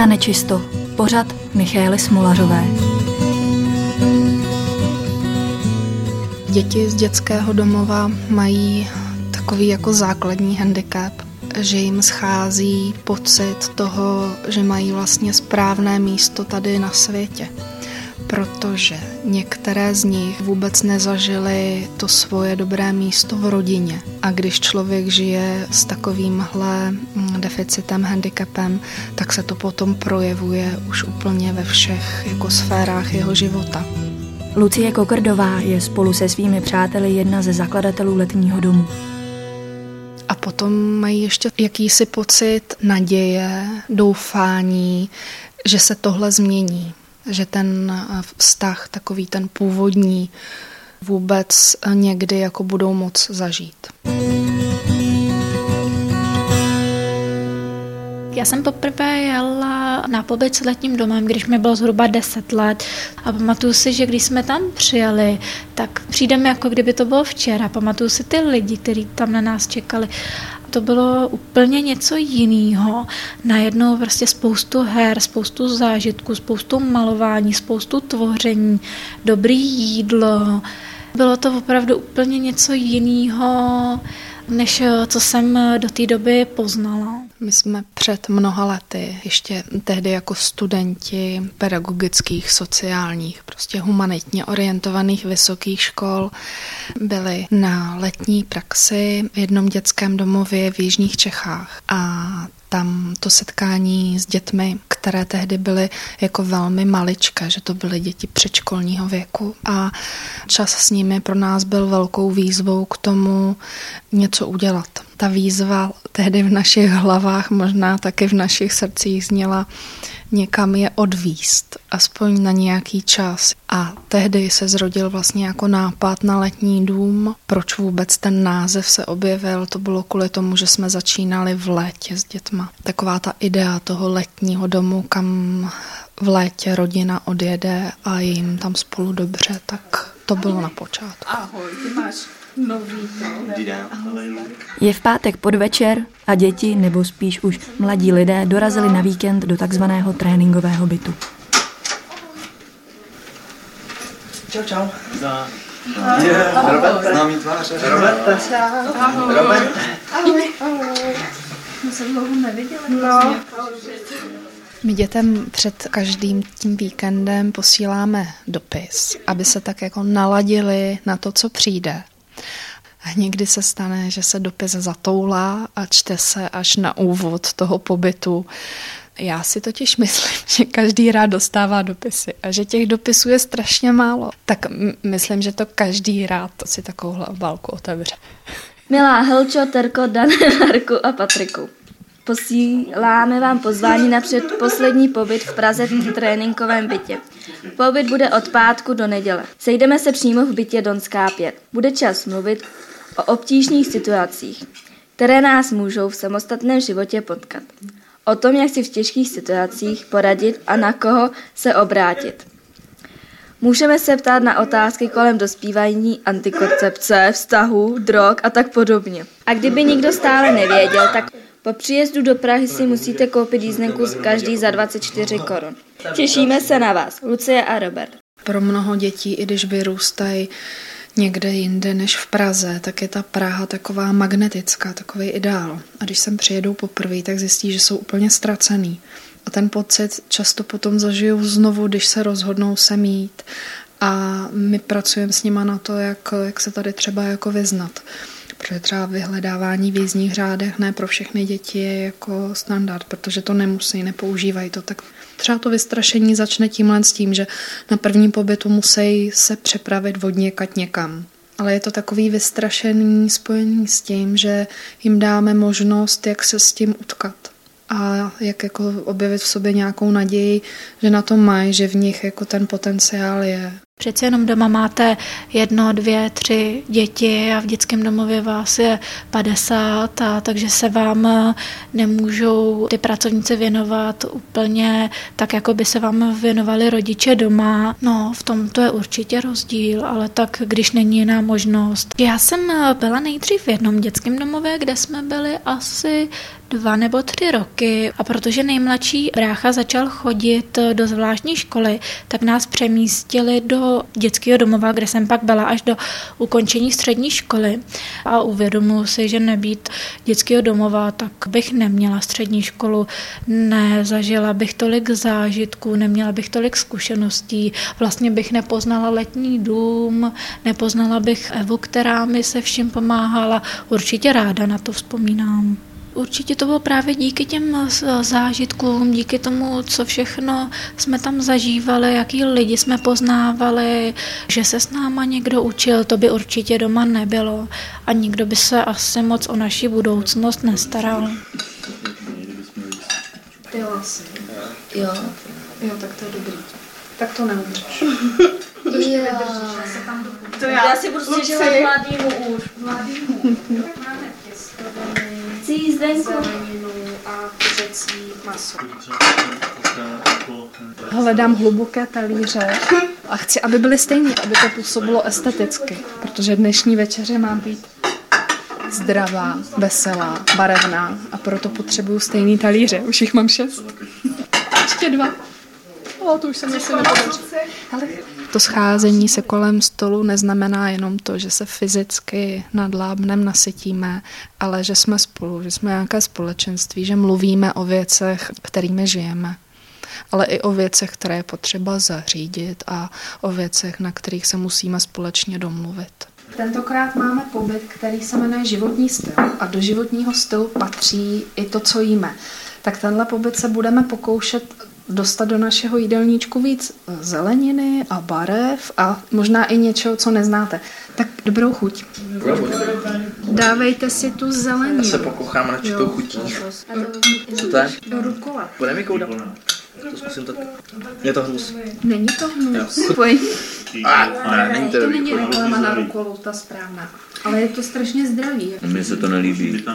Na nečisto. Pořad Michaely Smolařové. Děti z dětského domova mají takový jako základní handicap, že jim schází pocit toho, že mají vlastně správné místo tady na světě. Protože některé z nich vůbec nezažily to svoje dobré místo v rodině. A když člověk žije s takovýmhle deficitem, handicapem, tak se to potom projevuje už úplně ve všech jako sférách jeho života. Lucie Kokrdová je spolu se svými přáteli jedna ze zakladatelů letního domu. A potom mají ještě jakýsi pocit naděje, doufání, že se tohle změní. Že ten vztah, takový ten původní, vůbec někdy jako budou moc zažít. Já jsem poprvé jela na pobyt s letním domem, když mi bylo zhruba 10 let a pamatuju si, že když jsme tam přijeli, tak přijdeme jako kdyby to bylo včera. Pamatuju si ty lidi, kteří tam na nás čekali. To bylo úplně něco jiného. Najednou prostě spoustu her, spoustu zážitků, spoustu malování, spoustu tvoření, dobrý jídlo. Bylo to opravdu úplně něco jiného, než co jsem do té doby poznala. My jsme před mnoha lety, ještě tehdy jako studenti pedagogických, sociálních, prostě humanitně orientovaných vysokých škol, byli na letní praxi v jednom dětském domově v jižních Čechách. A tam to setkání s dětmi, které tehdy byly jako velmi maličké, že to byly děti předškolního věku a čas s nimi pro nás byl velkou výzvou k tomu něco udělat. Ta výzva tehdy v našich hlavách, možná taky v našich srdcích zněla někam je odvízt, aspoň na nějaký čas. A tehdy se zrodil vlastně jako nápad na letní dům. Proč vůbec ten název se objevil? To bylo kvůli tomu, že jsme začínali v létě s dětma. Taková ta idea toho letního domu, kam v létě rodina odjede a je jim tam spolu dobře, tak to bylo na počátku. Ahoj, ty máš nový Je v pátek podvečer a děti, nebo spíš už mladí lidé, dorazili na víkend do takzvaného tréninkového bytu. Čau. Robert, známý tvář. Roberte. Ahoj. Robert. Ahoj. My se dlouho neviděli. No. My dětem před každým tím víkendem posíláme dopis, aby se tak jako naladili na to, co přijde. A někdy se stane, že se dopis zatoulá a čte se až na úvod toho pobytu. Já si totiž myslím, že každý rád dostává dopisy a že těch dopisů je strašně málo. Tak myslím, že to každý rád si takovouhle obálku otevře. Milá Helčo, Terko, Dane, Marku a Patriku. Posíláme vám pozvání na předposlední pobyt v Praze v tréninkovém bytě. Pobyt bude od pátku do neděle. Sejdeme se přímo v bytě Donská 5. Bude čas mluvit o obtížných situacích, které nás můžou v samostatném životě potkat. O tom, jak si v těžkých situacích poradit a na koho se obrátit. Můžeme se ptát na otázky kolem dospívání, antikoncepce, vztahů, drog a tak podobně. A kdyby nikdo stále nevěděl, tak po příjezdu do Prahy si musíte koupit jízdenku každý za 24 korun. Těšíme se na vás, Lucie a Robert. Pro mnoho dětí, i když vyrůstají někde jinde než v Praze, tak je ta Praha taková magnetická, takový ideál. A když sem přijedou poprvé, tak zjistí, že jsou úplně ztracený. A ten pocit často potom zažijou znovu, když se rozhodnou sem jít. A my pracujeme s nima na to, jak se tady třeba jako vyznat. Protože třeba vyhledávání v jízdních řádech ne pro všechny děti je jako standard, protože to nemusí, nepoužívají to. Tak třeba to vystrašení začne tímhle s tím, že na prvním pobytu musí se přepravit odněkud někam. Ale je to takový vystrašení spojený s tím, že jim dáme možnost, jak se s tím utkat. A jak jako objevit v sobě nějakou naději, že na to mají, že v nich jako ten potenciál je. Přece jenom doma máte 1, 2, 3 děti a v dětském domově vás je 50, takže se vám nemůžou ty pracovníci věnovat úplně tak, jako by se vám věnovali rodiče doma. No, v tom to je určitě rozdíl, ale tak, když není jiná možnost. Já jsem byla nejdřív v jednom dětském domově, kde jsme byli asi 2 nebo 3 roky a protože nejmladší brácha začal chodit do zvláštní školy, tak nás přemístili do dětského domova, kde jsem pak byla až do ukončení střední školy a uvědomuji si, že nebýt dětského domova, tak bych neměla střední školu, nezažila bych tolik zážitků, neměla bych tolik zkušeností, vlastně bych nepoznala letní dům, nepoznala bych Evu, která mi se vším pomáhala, určitě ráda na to vzpomínám. Určitě to bylo právě díky těm zážitkům, díky tomu, co všechno jsme tam zažívali, jaký lidi jsme poznávali, že se s náma někdo učil, to by určitě doma nebylo a nikdo by se asi moc o naši budoucnost nestaral. Ty asi. Jo. Jo, tak to je dobrý. Tak to neumřeš. To já si budu stěžovat mladýmu už. Máme těstoviny, zeleninu a kuřecí maso. Hledám hluboké talíře a chci, aby byly stejné, aby to působilo esteticky, protože dnešní večeře má být zdravá, veselá, barevná a proto potřebuju stejný talíře. Už jich mám 6. Ještě 2. To už se mi asi nepodaří. To scházení se kolem stolu neznamená jenom to, že se fyzicky nadlábnem nasytíme, ale že jsme spolu, že jsme nějaké společenství, že mluvíme o věcech, kterými žijeme, ale i o věcech, které je potřeba zařídit a o věcech, na kterých se musíme společně domluvit. Tentokrát máme pobyt, který se jmenuje životní styl a do životního stylu patří i to, co jíme. Tak tenhle pobyt se budeme pokoušet dostat do našeho jídelníčku víc zeleniny a barev a možná i něčeho, co neznáte. Tak dobrou chuť. Dávejte si tu zeleninu. Já se pokouchám na čitou chutí. Co to je? Rukola. Bude mi koudat? To zkusím taky. Je to hnus. Není to hnus. Není to dobrý. To není reklama na rukolu, ta správná. Ale je to strašně zdravý. Mně se to nelíbí.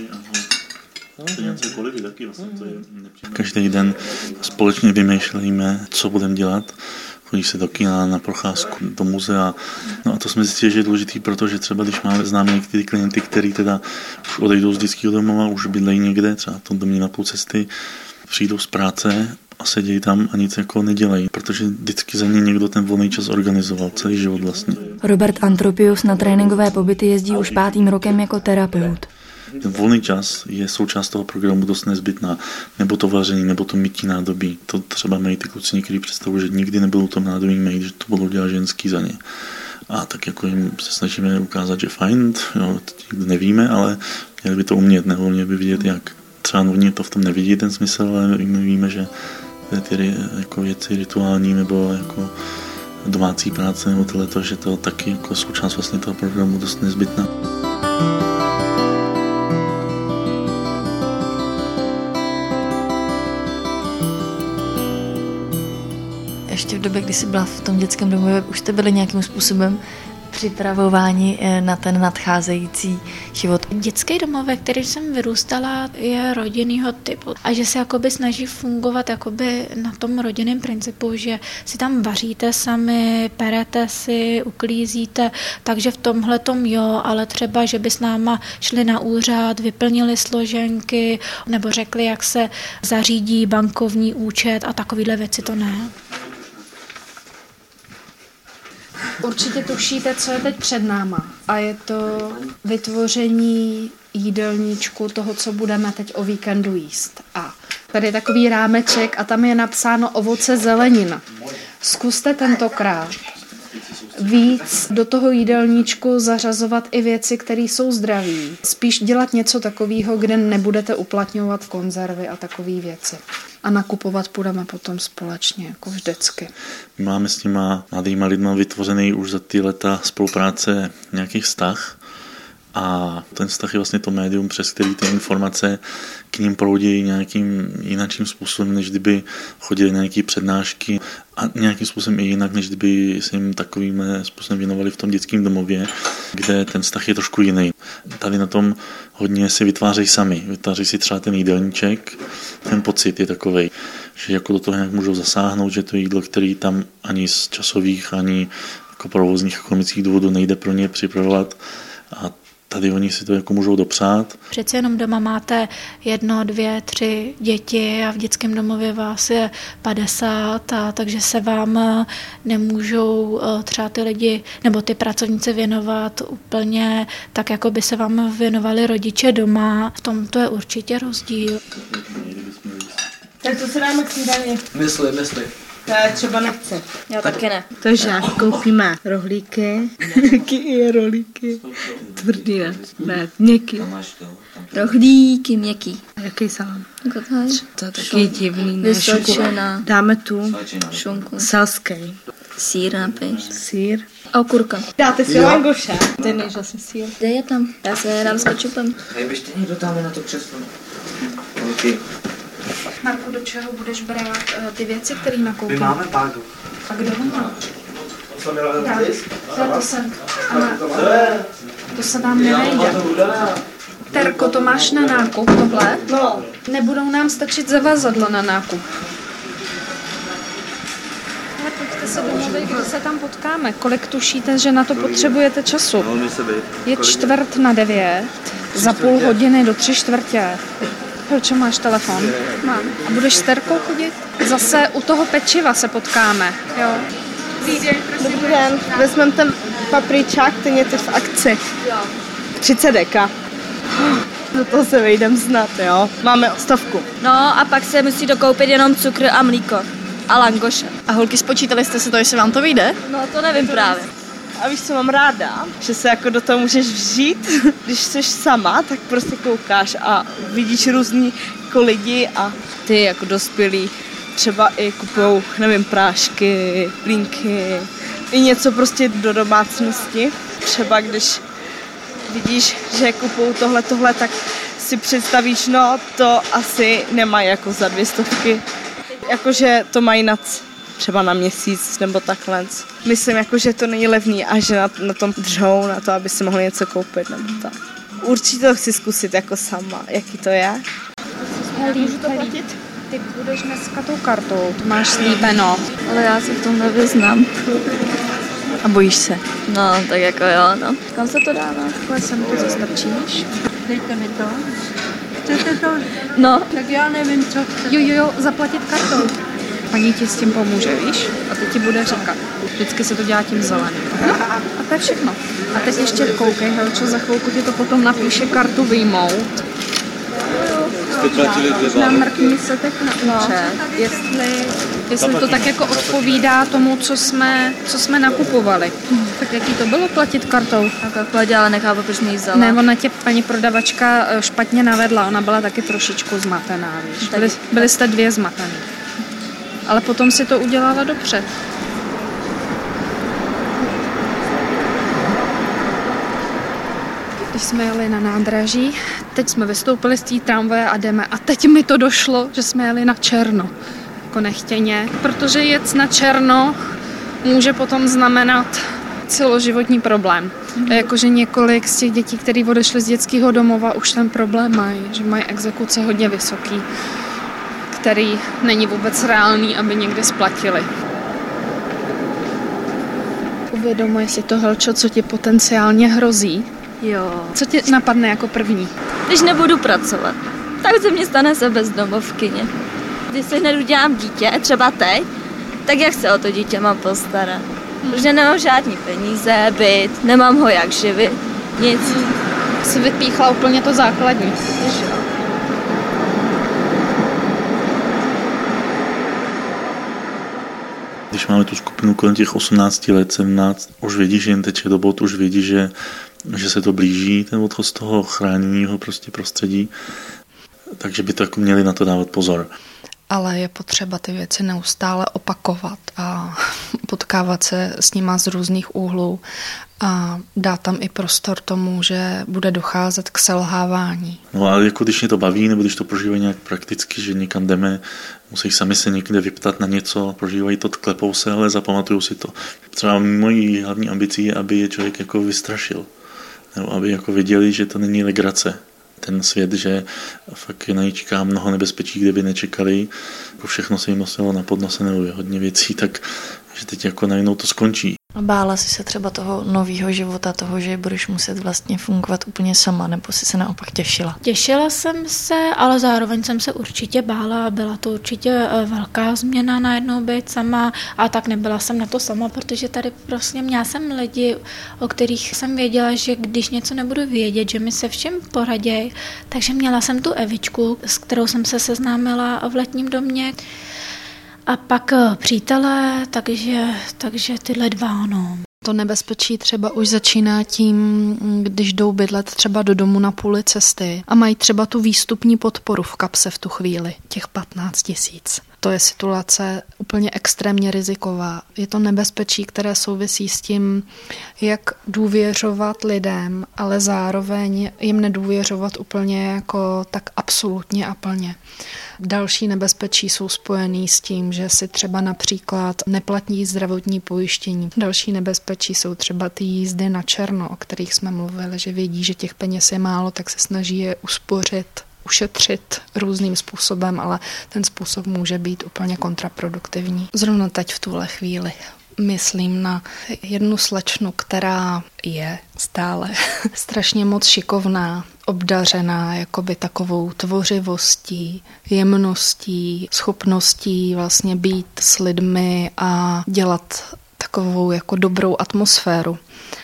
Každý den společně vymýšlíme, co budeme dělat. Chodí se do kina, na procházku, do muzea. No a to jsme zjistili, že je důležitý, protože třeba když známe některé klienty, kteří teda už odejdou z dětského domova, už bydlejí někde, třeba v tom domě na půl cesty, přijdou z práce a sedějí tam a nic jako nedělají, protože vždycky za ně někdo ten volný čas organizoval celý život vlastně. Robert Antropius na tréninkové pobyty jezdí už 5. rokem jako terapeut. Ten volný čas je součást toho programu dost nezbytná, nebo to vaření, nebo to mytí nádobí. To třeba mají ty kluci někdy představu, že nikdy nebudou tom nádobí mít, že to budou dělat ženský za ně. A tak jako jim se snažíme ukázat, že fajn, jo, to nikdy nevíme, ale měli by to umět, nebo měli by vidět, jak. Třeba oni to v tom nevidí ten smysl, ale my víme, že ty jako věci rituální nebo jako domácí práce nebo tohleto, že to taky jako součást vlastně toho programu dost nezbytná. Ještě v době, kdy jsi byla v tom dětském domově, už jste byli nějakým způsobem připravováni na ten nadcházející život? Dětský domov, ve který jsem vyrůstala, je rodinného typu a že se jakoby snaží fungovat jakoby na tom rodinném principu, že si tam vaříte sami, perete si, uklízíte, takže v tomhletom jo, ale třeba, že by s náma šli na úřad, vyplnili složenky nebo řekli, jak se zařídí bankovní účet a takovýhle věci, to ne. Určitě tušíte, co je teď před náma. A je to vytvoření jídelníčku toho, co budeme teď o víkendu jíst. A tady je takový rámeček a tam je napsáno ovoce, zelenina. Zkuste tentokrát víc do toho jídelníčku zařazovat i věci, které jsou zdraví. Spíš dělat něco takového, kde nebudete uplatňovat konzervy a takové věci. A nakupovat půjdeme potom společně, jako vždycky. My máme s těma mladýma lidma vytvořený už za ty leta spolupráce nějaký vztah A ten vztah je vlastně to médium, přes který ty informace k ním proudí nějakým jinakým způsobem, než kdyby chodili na nějaké přednášky a nějakým způsobem i jinak, než kdyby se jim takovým způsobem věnovali v tom dětském domově, kde ten vztah je trošku jiný. Tady na tom hodně si vytvářejí sami. Vytvářejí si třeba ten jídelníček, ten pocit je takovej, že jako do toho nějak můžou zasáhnout, že to jídlo, který tam ani z časových, ani jako provozních ekonomických důvodů nejde pro ně připravovat a tady oni si to jako můžou dopřát. Přece jenom doma máte 1, 2, 3 děti a v dětském domově vás je 50, a takže se vám nemůžou třeba ty lidi nebo ty pracovníci věnovat úplně tak, jako by se vám věnovali rodiče doma. V tom to je určitě rozdíl. Tak to se dáme k snídani. Mysli. Já třeba nechce. Já taky ne. Takže koupíme rohlíky. Jaký rohlíky? Tvrdý ne, měkký. Rohlíky měkký. Jaký salám? Kotář. To je taky divný. Vysočená. Dáme tu Šunku. selský. Sýr napiš. Sýr. A okurka. Dáte si langoše. Ty než asi sýr. Kde je tam? Já se dám s kečupem. Hej, běžte někdo tam na to křeslo. Okay. Marku, do čeho budeš brát ty věci, které nakoupím? My máme pádu. A kdo ho má? To jsem. To se nám nenejde. Terko, to máš na nákup tohle? No. Nebudou nám stačit zavazadla na nákup. Ale pojďte se domluvit, kdy se tam potkáme. Kolik tušíte, že na to potřebujete času? Je 8:45, za půl hodiny do 3:45. Proč máš telefon? Mám. A budeš s Terkou chodit? Zase u toho pečiva se potkáme, jo? Dobrý den, vezmeme ten papričák, ten je teď v akci. 30 deka. Do toho se vejdem znat, jo? Máme 100. No a pak se musí dokoupit jenom cukr a mlíko. A langoše. A holky, spočítali jste si to, jestli vám to vyjde? No to nevím právě. A víš, co mám ráda? Že se jako do toho můžeš vžít. Když jsi sama, tak prostě koukáš a vidíš různý jako lidi a ty jako dospělí třeba i kupujou, nevím, prášky, plínky, i něco prostě do domácnosti. Třeba když vidíš, že kupujou tohle, tak si představíš, no to asi nemají jako za 200. Jakože to mají třeba na měsíc nebo takhle. Myslím, jako, že to není levný a že na tom držou, na to, aby si mohli něco koupit nebo tak. Určitě to chci zkusit jako sama, jaký to je. Můžu to platit? Ty budeš dneska tou kartou, to máš slíbeno. Ale já se v tom nevyznám. A bojíš se? No, tak jako jo, no. Kam se to dává? Takhle sem to zastrčíš. Dejte mi to. Chcete to? No. Tak já nevím, co chcete. Jo, zaplatit kartou. Paní ti s tím pomůže, víš? A teď ti bude říkat. Vždycky se to dělá tím zeleným. A to je všechno. A teď ještě koukej, Helčo, za chvilku ti to potom napíše kartu vyjmout. Nám mrkni se teď na účet, jestli to tak jako odpovídá tomu, co jsme nakupovali. Tak jaký to bylo platit kartou? Tak platit, ale nechápu, proč mi ji vzala. Ne, ona tě paní prodavačka špatně navedla, ona byla taky trošičku zmatená, víš. Byli jste 2 zmatený. Ale potom si to udělala dobře. Když jsme jeli na nádraží, teď jsme vystoupili z té tramvaje a jdeme. A teď mi to došlo, že jsme jeli na černo. Jako nechtěně. Protože jet na černo může potom znamenat celoživotní problém. Jakože několik z těch dětí, které odešly z dětského domova, už ten problém mají. Že mají exekuce hodně vysoký, který není vůbec reálný, aby někdy splatili. Uvědomuje si to, Helčo, co ti potenciálně hrozí? Jo. Co ti napadne jako první? Když nebudu pracovat, tak se mě stane se bezdomovkyně. Když se hned udělám dítě, třeba teď, tak jak se o to dítě mám postarat? Protože nemám žádný peníze, byt, nemám ho jak živit, nic. Jsi vypíchla úplně to základní. Když máme tu skupinu kolem těch 18 let, 17, už vědí, že jim teče do bod, už vědí, že se to blíží, ten odchod z toho chráněného prostě prostředí, takže by to jako měli na to dávat pozor. ale je potřeba ty věci neustále opakovat a potkávat se s nima z různých úhlů a dát tam i prostor tomu, že bude docházet k selhávání. No ale jako když mě to baví, nebo když to prožívají nějak prakticky, že někam jdeme, musí sami se někde vyptat na něco, prožívají to, klepou se, ale zapamatujou si to. Třeba mojí hlavní ambicí je, aby je člověk jako vystrašil. Nebo aby jako věděli, že to není legrace. Ten svět, že fakt na ně čeká mnoho nebezpečí, kde by nečekali. Všechno se jim nosilo na podnose nebo hodně věcí, tak že teď jako najednou to skončí. Bála jsi se třeba toho nového života, toho, že budeš muset vlastně fungovat úplně sama, nebo jsi se naopak těšila? Těšila jsem se, ale zároveň jsem se určitě bála. Byla to určitě velká změna najednou být sama a tak nebyla jsem na to sama, protože tady prostě měla jsem lidi, o kterých jsem věděla, že když něco nebudu vědět, že mi se všem poradějí, takže měla jsem tu Evičku, s kterou jsem se seznámila v letním domě. A pak přítelé, takže tyhle dva, no. To nebezpečí třeba už začíná tím, když jdou bydlet třeba do domu na půli cesty a mají třeba tu výstupní podporu v kapse v tu chvíli, těch 15 000. To je situace úplně extrémně riziková. Je to nebezpečí, které souvisí s tím, jak důvěřovat lidem, ale zároveň jim nedůvěřovat úplně jako tak absolutně a plně. Další nebezpečí jsou spojený s tím, že si třeba například neplatí zdravotní pojištění. Další nebezpečí jsou třeba ty jízdy na černo, o kterých jsme mluvili, že vědí, že těch peněz je málo, tak se snaží je ušetřit různým způsobem, ale ten způsob může být úplně kontraproduktivní. Zrovna teď v tuhle chvíli myslím na jednu slečnu, která je stále strašně moc šikovná, obdařená jakoby takovou tvořivostí, jemností, schopností vlastně být s lidmi a dělat takovou jako dobrou atmosféru.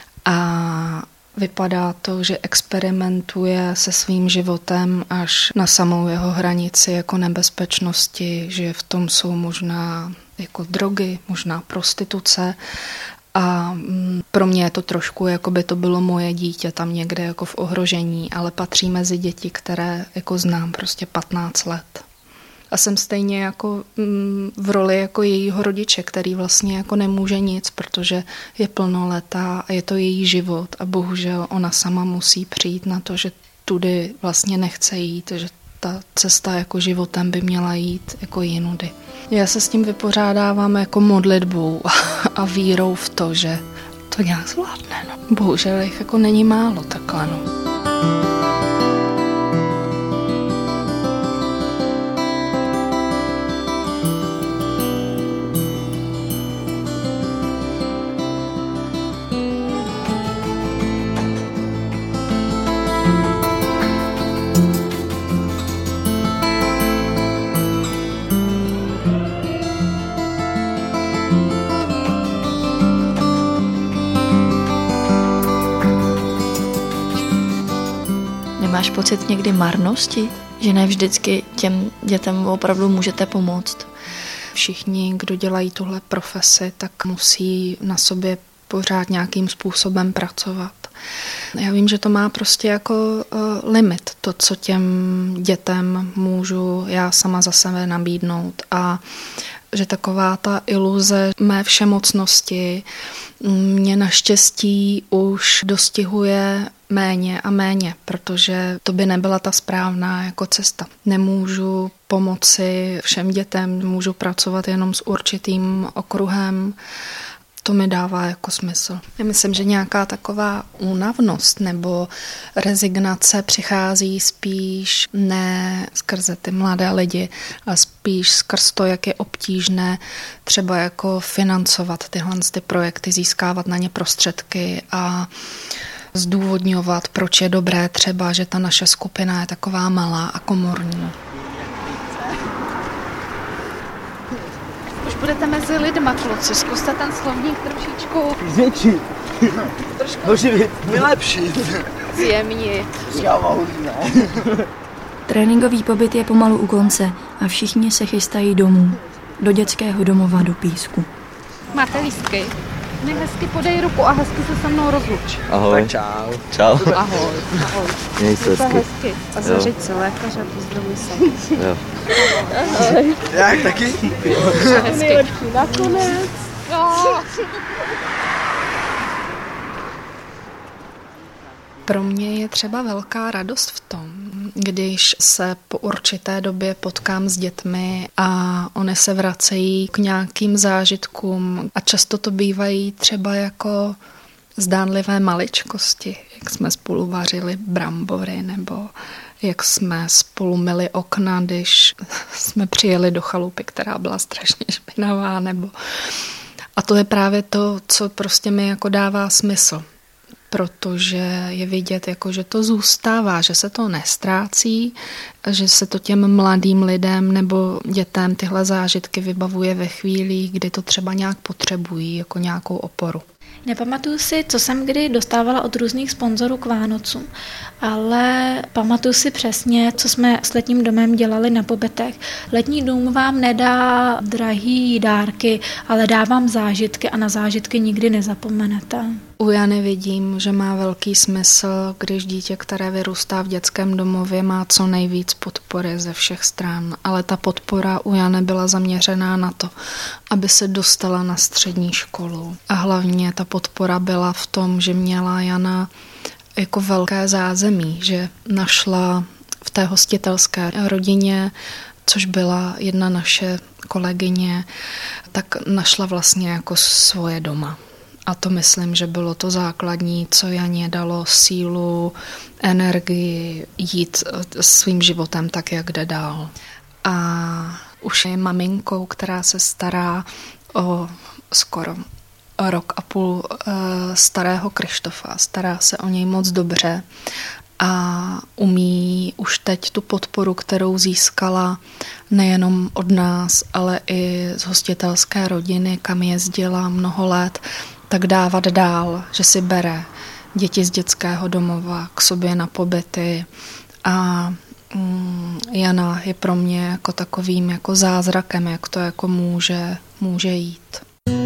A vypadá to, že experimentuje se svým životem až na samou jeho hranici jako nebezpečnosti, že v tom jsou možná jako drogy, možná prostituce. A pro mě je to trošku, jako by to bylo moje dítě tam někde jako v ohrožení, ale patří mezi děti, které jako znám prostě 15 let. A jsem stejně jako v roli jako jejího rodiče, který vlastně jako nemůže nic, protože je plnoletá a je to její život a bohužel ona sama musí přijít na to, že tudy vlastně nechce jít, že ta cesta jako životem by měla jít jako jinudy. Já se s tím vypořádávám jako modlitbou a vírou v to, že to nějak zvládne. No. Bohužel jich jako není málo takhle. No. Máš pocit někdy marnosti, že ne vždycky těm dětem opravdu můžete pomoct? Všichni, kdo dělají tuhle profesi, tak musí na sobě pořád nějakým způsobem pracovat. Já vím, že to má prostě jako limit, to, co těm dětem můžu já sama za sebe nabídnout a že taková ta iluze mé všemocnosti mě naštěstí už dostihuje méně a méně, protože to by nebyla ta správná jako cesta. Nemůžu pomoci všem dětem, můžu pracovat jenom s určitým okruhem. To mi dává jako smysl. Já myslím, že nějaká taková únavnost nebo rezignace přichází spíš ne skrze ty mladé lidi, ale spíš skrz to, jak je obtížné třeba jako financovat tyhle projekty, získávat na ně prostředky a zdůvodňovat, proč je dobré třeba, že ta naše skupina je taková malá a komorní. Už budete mezi lidma, kluci, zkuste ten slovník trošičku zvětšit, oživit, vylepšit, zjemnit. Tréninkový pobyt je pomalu u konce a všichni se chystají domů, do dětského domova do Písku. Máte lístky? mi hezky podej ruku a hezky se se mnou rozluč. Ahoj. Tak čau. Čau. Ahoj. Ahoj. Měj se hezky. A zařiď se lékaře, pozdravuj se. Jo. Ahoj. Jak taky? Hezky. Nakonec. Pro mě je třeba velká radost v tom, když se po určité době potkám s dětmi a oni se vracejí k nějakým zážitkům a často to bývají třeba jako zdánlivé maličkosti, jak jsme spolu vařili brambory nebo jak jsme spolu myli okna, když jsme přijeli do chalupy, která byla strašně špinavá, nebo... A to je právě to, co prostě mi jako dává smysl. Protože je vidět, jako, že to zůstává, že se to nestrácí, že se to těm mladým lidem nebo dětem tyhle zážitky vybavuje ve chvíli, kdy to třeba nějak potřebují, jako nějakou oporu. Nepamatuju si, co jsem kdy dostávala od různých sponzorů k Vánocům, ale pamatuju si přesně, co jsme s letním domem dělali na pobytech. Letní dům vám nedá drahý dárky, ale dá vám zážitky a na zážitky nikdy nezapomenete. U Jany vidím, že má velký smysl, když dítě, které vyrůstá v dětském domově, má co nejvíc podpory ze všech stran. Ale ta podpora u Jany byla zaměřená na to, aby se dostala na střední školu. A hlavně ta podpora byla v tom, že měla Jana jako velké zázemí, že našla v té hostitelské rodině, což byla jedna naše kolegyně, tak našla vlastně jako svoje doma. A to myslím, že bylo to základní, co Janě dalo sílu, energii jít svým životem tak, jak jde dál. A už je maminkou, která se stará o skoro rok a půl starého Krištofa. Stará se o něj moc dobře a umí už teď tu podporu, kterou získala nejenom od nás, ale i z hostitelské rodiny, kam jezdila mnoho let, tak dávat dál, že si bere děti z dětského domova k sobě na pobyty a Jana je pro mě jako takovým jako zázrakem, jak to jako může jít.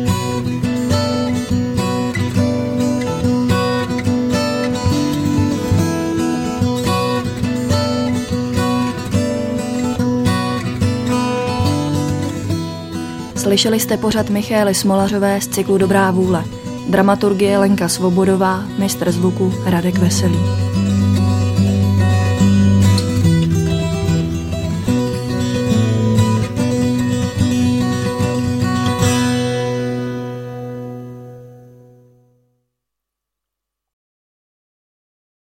Slyšeli jste pořad Michaely Smolařové z cyklu Dobrá vůle. Dramaturgie Lenka Svobodová, mistr zvuku Radek Veselý.